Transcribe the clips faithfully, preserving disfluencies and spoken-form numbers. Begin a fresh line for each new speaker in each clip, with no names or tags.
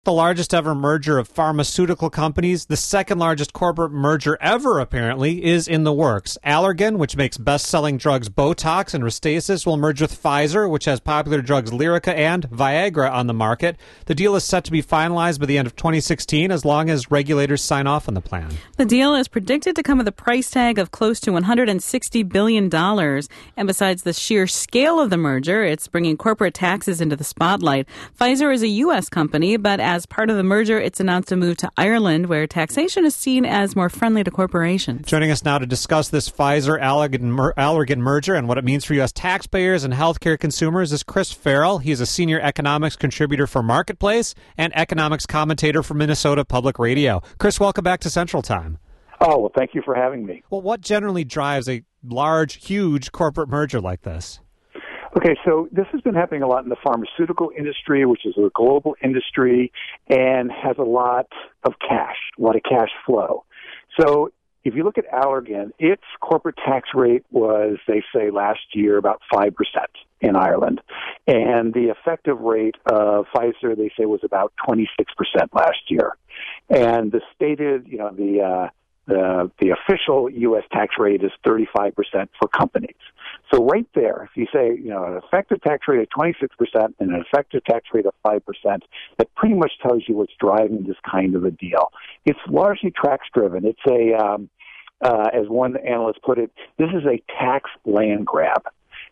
The largest ever merger of pharmaceutical companies, the second largest corporate merger ever, apparently, is in the works. Allergan, which makes best-selling drugs Botox and Restasis, will merge with Pfizer, which has popular drugs Lyrica and Viagra on the market. The deal is set to be finalized by the end of twenty sixteen, as long as regulators sign off on the plan.
The deal is predicted to come with a price tag of close to one hundred sixty billion dollars. And besides the sheer scale of the merger, it's bringing corporate taxes into the spotlight. Pfizer is a U S company, but as part of the merger, it's announced a move to Ireland, where taxation is seen as more friendly to corporations.
Joining us now to discuss this Pfizer-Allergan mer- Allergan merger and what it means for U S taxpayers and healthcare consumers is Chris Farrell. He's a senior economics contributor for Marketplace and economics commentator for Minnesota Public Radio. Chris, welcome back to Central Time.
Oh, well, thank you for having me.
Well, what generally drives a large, huge corporate merger like this?
Okay, so this has been happening a lot in the pharmaceutical industry, which is a global industry and has a lot of cash, a lot of cash flow. So if you look at Allergan, its corporate tax rate was, they say, last year about five percent in Ireland. And the effective rate of Pfizer, they say, was about twenty-six percent last year. And the stated, you know, the uh, the the official U S tax rate is thirty-five percent for companies. So right there, if you say, you know, an effective tax rate of twenty-six percent and an effective tax rate of five percent, that pretty much tells you what's driving this kind of a deal. It's largely tax-driven. It's a, um, uh, as one analyst put it, this is a tax land grab.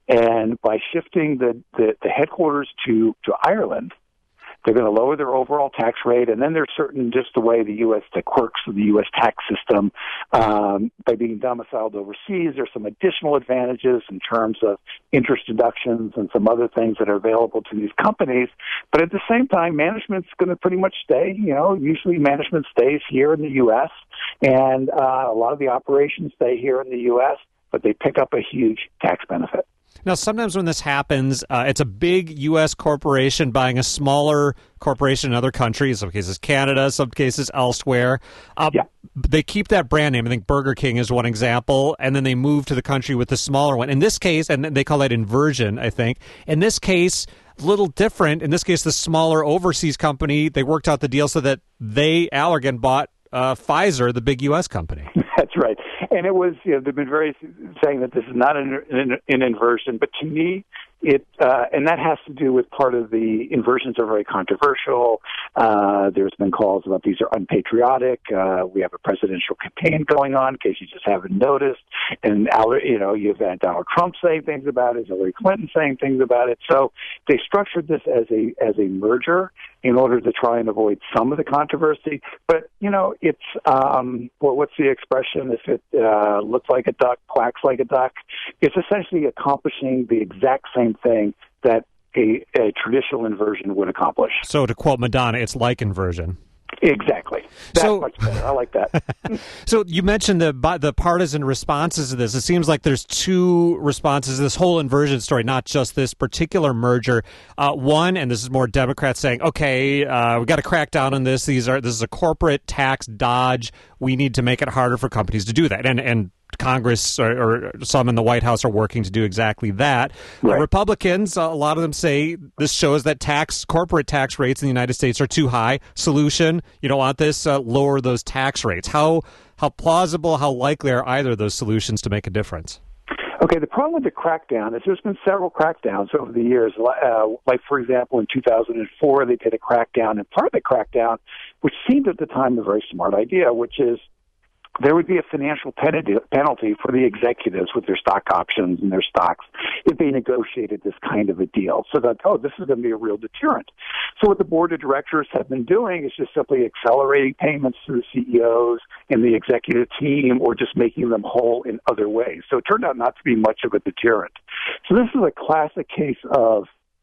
And by shifting the, the, the headquarters to, to Ireland, they're going to lower their overall tax rate, and then there's certain, just the way the U S, the quirks of the U S tax system, um, by being domiciled overseas, there's some additional advantages in terms of interest deductions and some other things that are available to these companies. But at the same time, management's going to pretty much stay. You know, usually management stays here in the U S, and uh, a lot of the operations stay here in the U S, but they pick up a huge tax benefit.
Now, sometimes when this happens, uh, it's a big U S corporation buying a smaller corporation in other countries, in some cases Canada, some cases elsewhere. Uh,
yeah.
They keep that brand name. I think Burger King is one example, and then they move to the country with the smaller one. In this case, and they call that inversion, I think. In this case, a little different. In this case, the smaller overseas company, they worked out the deal so that they, Allergan, bought uh, Pfizer, the big U S company.
That's right. And it was, you know, they've been very saying that this is not an, an, an inversion, but to me, it, uh, and that has to do with part of the inversions are very controversial. Uh, there's been calls about these are unpatriotic. Uh, we have a presidential campaign going on, in case you just haven't noticed. And, you know, you've had Donald Trump saying things about it, Hillary Clinton saying things about it. So they structured this as a, as a merger in order to try and avoid some of the controversy. But, you know, it's, um, well, what's the expression? If it uh, looks like a duck, quacks like a duck. It's essentially accomplishing the exact same thing that a, a traditional inversion would accomplish.
So to quote Madonna, it's like inversion.
Exactly. That's
so,
much better. I like that.
So you mentioned the the partisan responses to this. It seems like there's two responses to this whole inversion story, not just this particular merger. Uh, one, and this is more Democrats saying, okay, uh, we got to crack down on this. These are This is a corporate tax dodge. We need to make it harder for companies to do that. And and Congress or, or some in the White House are working to do exactly that.
Right.
Uh, Republicans, a lot of them say this shows that tax corporate tax rates in the United States are too high. Solution, you don't want this, uh, lower those tax rates. How how plausible, how likely are either of those solutions to make a difference?
Okay, the problem with the crackdown is there's been several crackdowns over the years. Uh, like, for example, in two thousand four, they did a crackdown, and part of the crackdown, which seemed at the time a very smart idea, which is there would be a financial penalty for the executives with their stock options and their stocks if they negotiated this kind of a deal. So that, oh, this is going to be a real deterrent. So what the board of directors have been doing is just simply accelerating payments to the C E Os and the executive team, or just making them whole in other ways. So it turned out not to be much of a deterrent. So this is a classic case of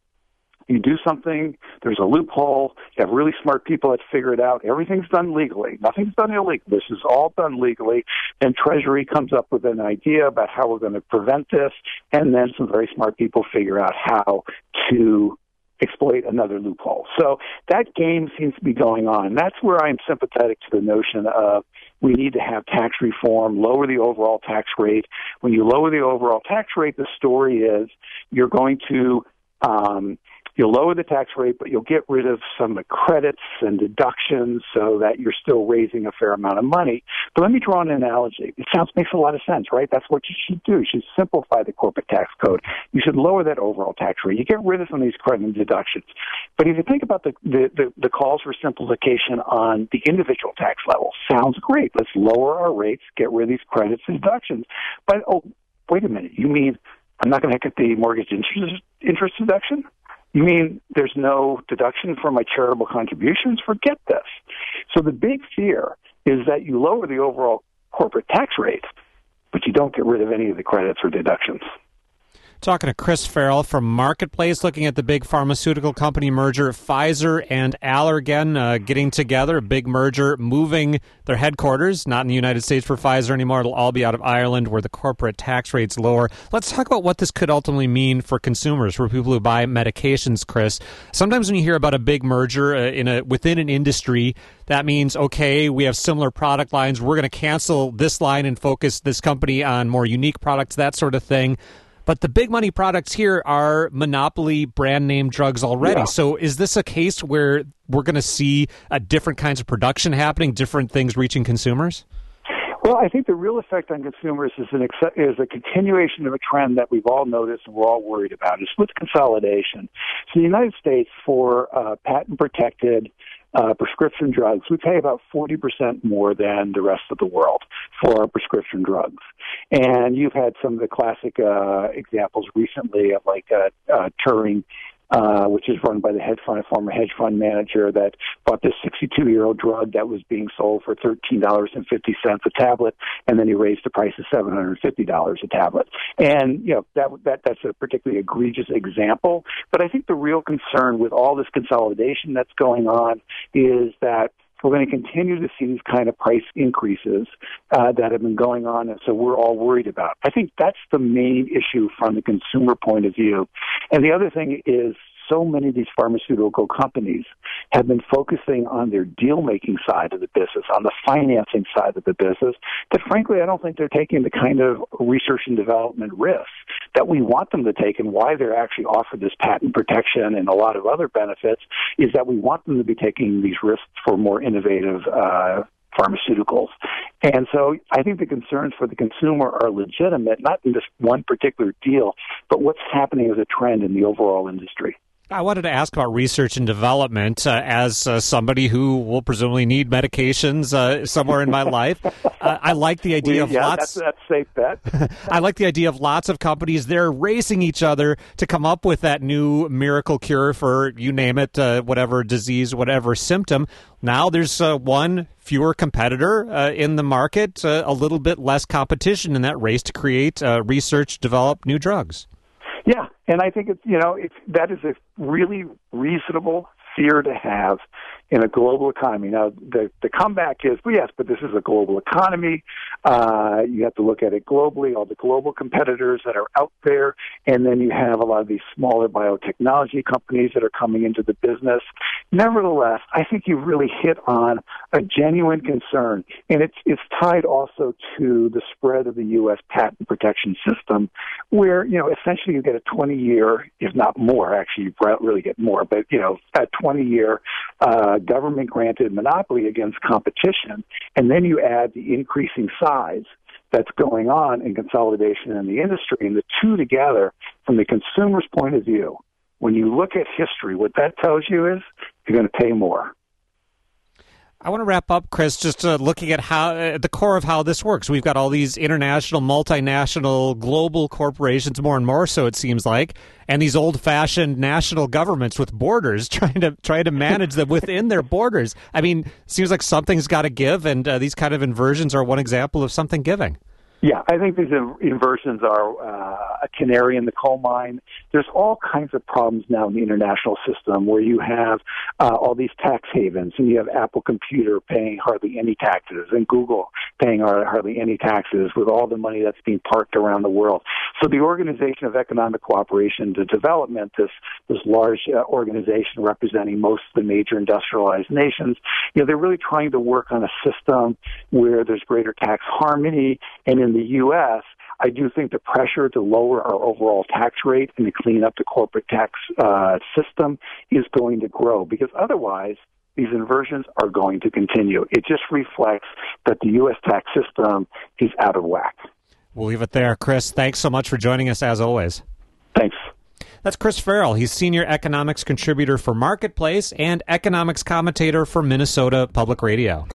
you do something, there's a loophole, you have really smart people that figure it out, everything's done legally, nothing's done illegal, this is all done legally, and Treasury comes up with an idea about how we're going to prevent this, and then some very smart people figure out how to exploit another loophole. So that game seems to be going on. That's where I'm sympathetic to the notion of we need to have tax reform, lower the overall tax rate. When you lower the overall tax rate, the story is you're going to um, You'll lower the tax rate, but you'll get rid of some of the credits and deductions so that you're still raising a fair amount of money. But let me draw an analogy. It sounds makes a lot of sense, right? That's what you should do. You should simplify the corporate tax code. You should lower that overall tax rate. You get rid of some of these credit and deductions. But if you think about the, the, the, the calls for simplification on the individual tax level, sounds great. Let's lower our rates, get rid of these credits and deductions. But, oh, wait a minute. You mean I'm not going to get the mortgage interest, interest deduction? You mean there's no deduction for my charitable contributions? Forget this. So the big fear is that you lower the overall corporate tax rate, but you don't get rid of any of the credits or deductions.
Talking to Chris Farrell from Marketplace, looking at the big pharmaceutical company merger, Pfizer and Allergan uh, getting together, a big merger, moving their headquarters, not in the United States for Pfizer anymore. It'll all be out of Ireland where the corporate tax rate's lower. Let's talk about what this could ultimately mean for consumers, for people who buy medications, Chris. Sometimes when you hear about a big merger uh, in a within an industry, that means, okay, we have similar product lines. We're going to cancel this line and focus this company on more unique products, that sort of thing. But the big money products here are monopoly brand name drugs already. Yeah. So is this a case where we're going to see uh, different kinds of production happening, different things reaching consumers?
Well, I think the real effect on consumers is an ex- is a continuation of a trend that we've all noticed and we're all worried about. It's with consolidation. So in the United States, for uh, patent-protected Uh, prescription drugs, we pay about forty percent more than the rest of the world for our prescription drugs. And you've had some of the classic uh, examples recently of like uh, uh, Turing, uh, which is run by the hedge fund, a former hedge fund manager that bought this sixty-two-year-old drug that was being sold for thirteen dollars and fifty cents a tablet, and then he raised the price to seven hundred fifty dollars a tablet. And, you know, that, that that's a particularly egregious example. But I think the real concern with all this consolidation that's going on is that we're going to continue to see these kind of price increases uh, that have been going on, and so we're all worried about. I think that's the main issue from the consumer point of view. And the other thing is so many of these pharmaceutical companies have been focusing on their deal-making side of the business, on the financing side of the business, that frankly I don't think they're taking the kind of research and development risks that we want them to take, and why they're actually offered this patent protection and a lot of other benefits is that we want them to be taking these risks for more innovative uh pharmaceuticals. And so I think the concerns for the consumer are legitimate, not in this one particular deal, but what's happening as a trend in the overall industry.
I wanted to ask about research and development uh, as uh, somebody who will presumably need medications uh, somewhere in my life. Uh, I like the idea of
yeah,
lots.
That's, that's a safe bet.
I like the idea of lots of companies. They're racing each other to come up with that new miracle cure for, you name it, uh, whatever disease, whatever symptom. Now there's uh, one fewer competitor uh, in the market, uh, a little bit less competition in that race to create, uh, research, develop new drugs.
Yeah, and I think it's, you know, it's, that is a really reasonable fear to have in a global economy. Now, the, the comeback is, well, yes, but this is a global economy. Uh, you have to look at it globally, all the global competitors that are out there, and then you have a lot of these smaller biotechnology companies that are coming into the business. Nevertheless, I think you really hit on a genuine concern, and it's, it's tied also to the spread of the U S patent protection system, where, you know, essentially you get a twenty-year, if not more, actually you really get more, but, you know, a twenty-year uh, government-granted monopoly against competition, and then you add the increasing size that's going on in consolidation in the industry, and the two together, from the consumer's point of view, when you look at history, what that tells you is you're going to pay more.
I want to wrap up, Chris, just uh, looking at how uh, the core of how this works. We've got all these international, multinational, global corporations, more and more so it seems like, and these old-fashioned national governments with borders trying to try to manage them within their borders. I mean, it seems like something's got to give, and uh, these kind of inversions are one example of something giving.
Yeah, I think these inversions are uh, a canary in the coal mine. There's all kinds of problems now in the international system where you have uh, all these tax havens, and you have Apple Computer paying hardly any taxes, and Google paying hardly any taxes with all the money that's being parked around the world. So the Organization of Economic Cooperation to Development, this this large uh, organization representing most of the major industrialized nations, you know, they're really trying to work on a system where there's greater tax harmony. And in the U S, I do think the pressure to lower our overall tax rate and to clean up the corporate tax uh, system is going to grow, because otherwise these inversions are going to continue. It just reflects that the U S tax system is out of whack.
We'll leave it there. Chris, thanks so much for joining us as always.
Thanks.
That's Chris Farrell. He's senior economics contributor for Marketplace and economics commentator for Minnesota Public Radio.